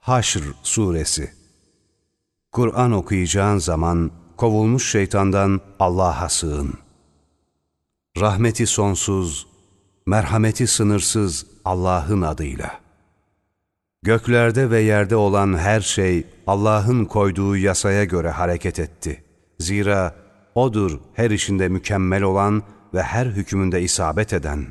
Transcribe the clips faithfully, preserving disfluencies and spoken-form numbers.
Haşr Suresi. Kur'an okuyacağın zaman kovulmuş şeytandan Allah'a sığın. Rahmeti sonsuz, merhameti sınırsız Allah'ın adıyla. Göklerde ve yerde olan her şey Allah'ın koyduğu yasaya göre hareket etti. Zira O'dur her işinde mükemmel olan ve her hükmünde isabet eden.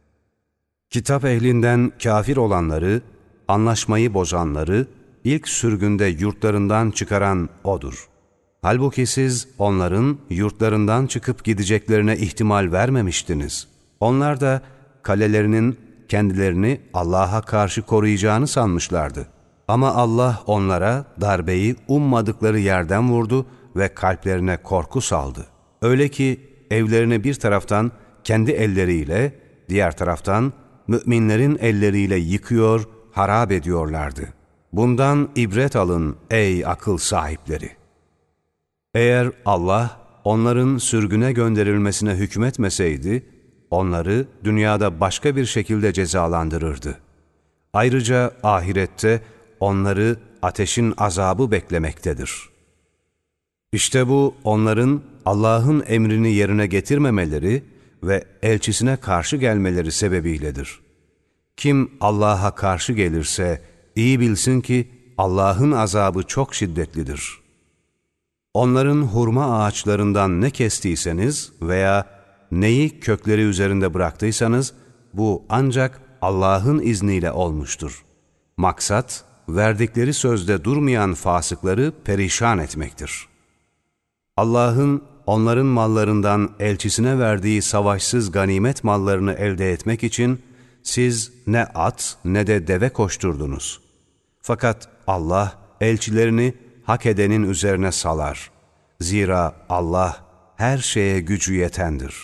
Kitap ehlinden kafir olanları, anlaşmayı bozanları, ilk sürgünde yurtlarından çıkaran O'dur. Halbuki siz onların yurtlarından çıkıp gideceklerine ihtimal vermemiştiniz. Onlar da kalelerinin kendilerini Allah'a karşı koruyacağını sanmışlardı. Ama Allah onlara darbeyi ummadıkları yerden vurdu ve kalplerine korku saldı. Öyle ki evlerini bir taraftan kendi elleriyle, diğer taraftan müminlerin elleriyle yıkıyor, harap ediyorlardı. Bundan ibret alın ey akıl sahipleri. Eğer Allah onların sürgüne gönderilmesine hükmetmeseydi, onları dünyada başka bir şekilde cezalandırırdı. Ayrıca ahirette onları ateşin azabı beklemektedir. İşte bu onların Allah'ın emrini yerine getirmemeleri ve elçisine karşı gelmeleri sebebiyledir. Kim Allah'a karşı gelirse iyi bilsin ki Allah'ın azabı çok şiddetlidir. Onların hurma ağaçlarından ne kestiyseniz veya neyi kökleri üzerinde bıraktıysanız bu ancak Allah'ın izniyle olmuştur. Maksat verdikleri sözde durmayan fasıkları perişan etmektir. Allah'ın onların mallarından elçisine verdiği savaşsız ganimet mallarını elde etmek için siz ne at ne de deve koşturdunuz. Fakat Allah elçilerini hak edenin üzerine salar. Zira Allah her şeye gücü yetendir.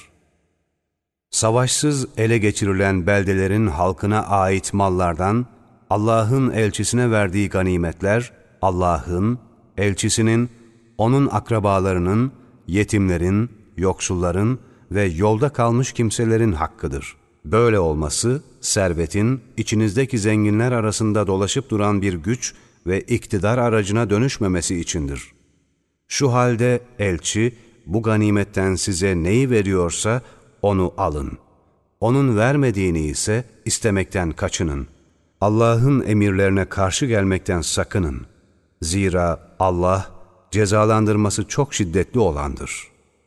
Savaşsız ele geçirilen beldelerin halkına ait mallardan Allah'ın elçisine verdiği ganimetler, Allah'ın, elçisinin, onun akrabalarının, yetimlerin, yoksulların ve yolda kalmış kimselerin hakkıdır. Böyle olması, servetin içinizdeki zenginler arasında dolaşıp duran bir güç ve iktidar aracına dönüşmemesi içindir. Şu halde elçi, bu ganimetten size neyi veriyorsa onu alın. Onun vermediğini ise istemekten kaçının. Allah'ın emirlerine karşı gelmekten sakının. Zira Allah, cezalandırması çok şiddetli olandır.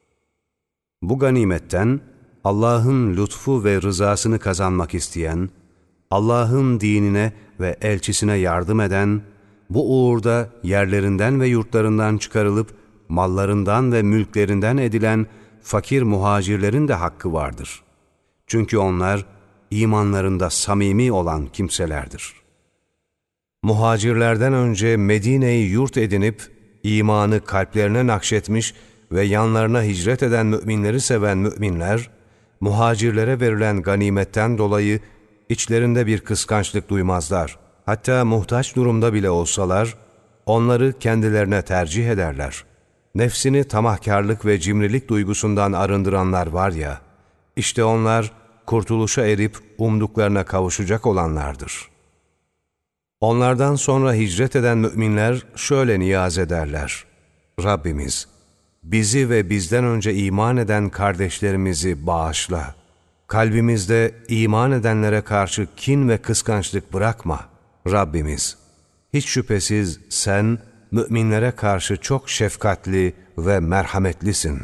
Bu ganimetten Allah'ın lütfu ve rızasını kazanmak isteyen, Allah'ın dinine ve elçisine yardım eden, bu uğurda yerlerinden ve yurtlarından çıkarılıp mallarından ve mülklerinden edilen fakir muhacirlerin de hakkı vardır. Çünkü onlar imanlarında samimi olan kimselerdir. Muhacirlerden önce Medine'yi yurt edinip imanı kalplerine nakşetmiş ve yanlarına hicret eden müminleri seven müminler, muhacirlere verilen ganimetten dolayı içlerinde bir kıskançlık duymazlar. Hatta muhtaç durumda bile olsalar, onları kendilerine tercih ederler. Nefsini tamahkârlık ve cimrilik duygusundan arındıranlar var ya, işte onlar kurtuluşa erip umduklarına kavuşacak olanlardır. Onlardan sonra hicret eden müminler şöyle niyaz ederler: Rabbimiz, bizi ve bizden önce iman eden kardeşlerimizi bağışla. Kalbimizde iman edenlere karşı kin ve kıskançlık bırakma. Rabbimiz, hiç şüphesiz sen müminlere karşı çok şefkatli ve merhametlisin.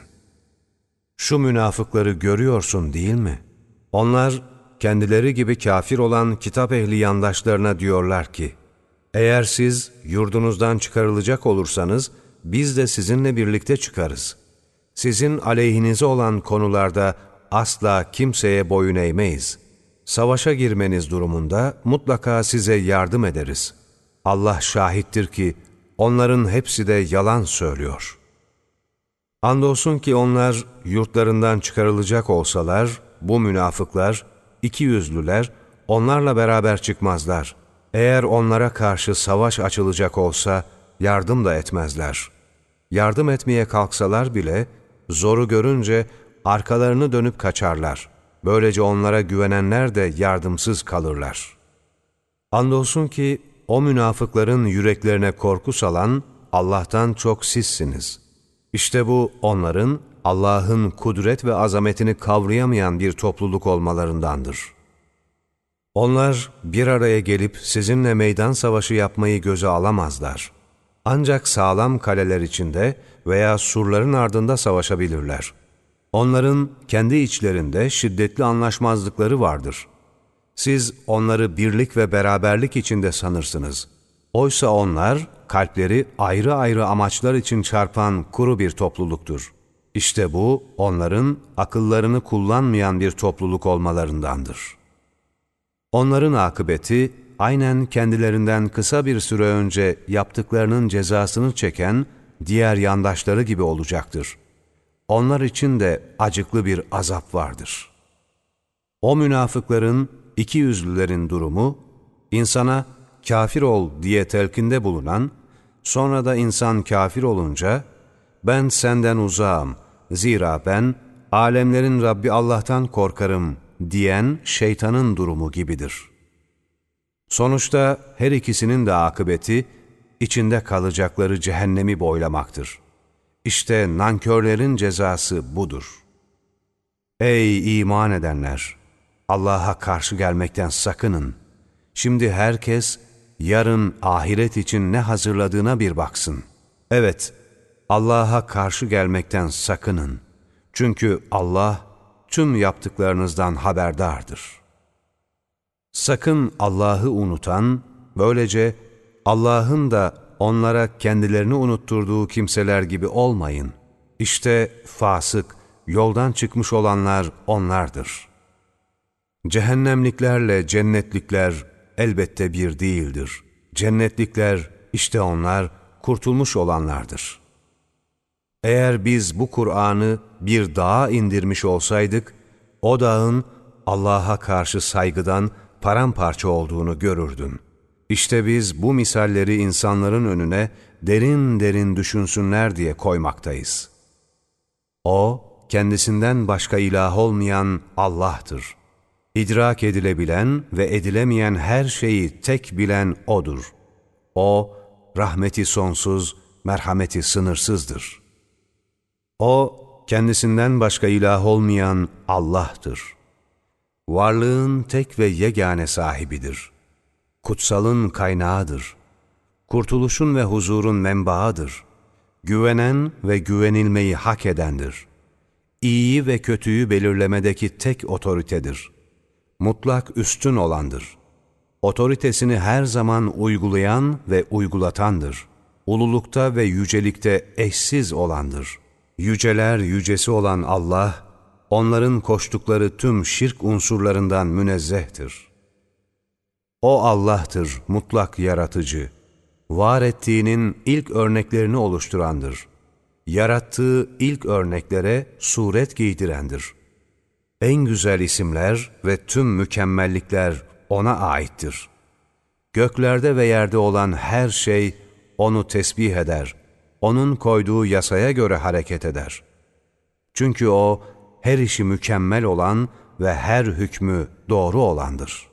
Şu münafıkları görüyorsun değil mi? Onlar kendileri gibi kafir olan kitap ehli yandaşlarına diyorlar ki, eğer siz yurdunuzdan çıkarılacak olursanız biz de sizinle birlikte çıkarız. Sizin aleyhinize olan konularda asla kimseye boyun eğmeyiz. Savaşa girmeniz durumunda mutlaka size yardım ederiz. Allah şahittir ki onların hepsi de yalan söylüyor. Andolsun ki onlar yurtlarından çıkarılacak olsalar, bu münafıklar, ikiyüzlüler, onlarla beraber çıkmazlar. Eğer onlara karşı savaş açılacak olsa yardım da etmezler. Yardım etmeye kalksalar bile zoru görünce arkalarını dönüp kaçarlar. Böylece onlara güvenenler de yardımsız kalırlar. Andolsun ki o münafıkların yüreklerine korku salan Allah'tan çok sizsiniz. İşte bu onların Allah'ın kudret ve azametini kavrayamayan bir topluluk olmalarındandır. Onlar bir araya gelip sizinle meydan savaşı yapmayı göze alamazlar. Ancak sağlam kaleler içinde veya surların ardında savaşabilirler. Onların kendi içlerinde şiddetli anlaşmazlıkları vardır. Siz onları birlik ve beraberlik içinde sanırsınız. Oysa onlar kalpleri ayrı ayrı amaçlar için çarpan kuru bir topluluktur. İşte bu onların akıllarını kullanmayan bir topluluk olmalarındandır. Onların akıbeti aynen kendilerinden kısa bir süre önce yaptıklarının cezasını çeken diğer yandaşları gibi olacaktır. Onlar için de acıklı bir azap vardır. O münafıkların, ikiyüzlülerin durumu, insana kafir ol diye telkinde bulunan, sonra da insan kafir olunca, ben senden uzağım, zira ben alemlerin Rabbi Allah'tan korkarım diyen şeytanın durumu gibidir. Sonuçta her ikisinin de akıbeti, içinde kalacakları cehennemi boylamaktır. İşte nankörlerin cezası budur. Ey iman edenler! Allah'a karşı gelmekten sakının. Şimdi herkes yarın ahiret için ne hazırladığına bir baksın. Evet, Allah'a karşı gelmekten sakının. Çünkü Allah tüm yaptıklarınızdan haberdardır. Sakın Allah'ı unutan, böylece Allah'ın da onlara kendilerini unutturduğu kimseler gibi olmayın. İşte fasık, yoldan çıkmış olanlar onlardır. Cehennemliklerle cennetlikler elbette bir değildir. Cennetlikler, işte onlar kurtulmuş olanlardır. Eğer biz bu Kur'an'ı bir dağa indirmiş olsaydık, o dağın Allah'a karşı saygıdan paramparça olduğunu görürdün. İşte biz bu misalleri insanların önüne derin derin düşünsünler diye koymaktayız. O, kendisinden başka ilah olmayan Allah'tır. İdrak edilebilen ve edilemeyen her şeyi tek bilen O'dur. O, rahmeti sonsuz, merhameti sınırsızdır. O, kendisinden başka ilah olmayan Allah'tır. Varlığın tek ve yegane sahibidir. Kutsalın kaynağıdır. Kurtuluşun ve huzurun menbaıdır. Güvenen ve güvenilmeyi hak edendir. İyiyi ve kötüyü belirlemedeki tek otoritedir. Mutlak üstün olandır. Otoritesini her zaman uygulayan ve uygulatandır. Ululukta ve yücelikte eşsiz olandır. Yüceler yücesi olan Allah, onların koştukları tüm şirk unsurlarından münezzehtir. O Allah'tır, mutlak yaratıcı. Var ettiğinin ilk örneklerini oluşturandır. Yarattığı ilk örneklere suret giydirendir. En güzel isimler ve tüm mükemmellikler O'na aittir. Göklerde ve yerde olan her şey O'nu tesbih eder, O'nun koyduğu yasaya göre hareket eder. Çünkü O, her işi mükemmel olan ve her hükmü doğru olandır.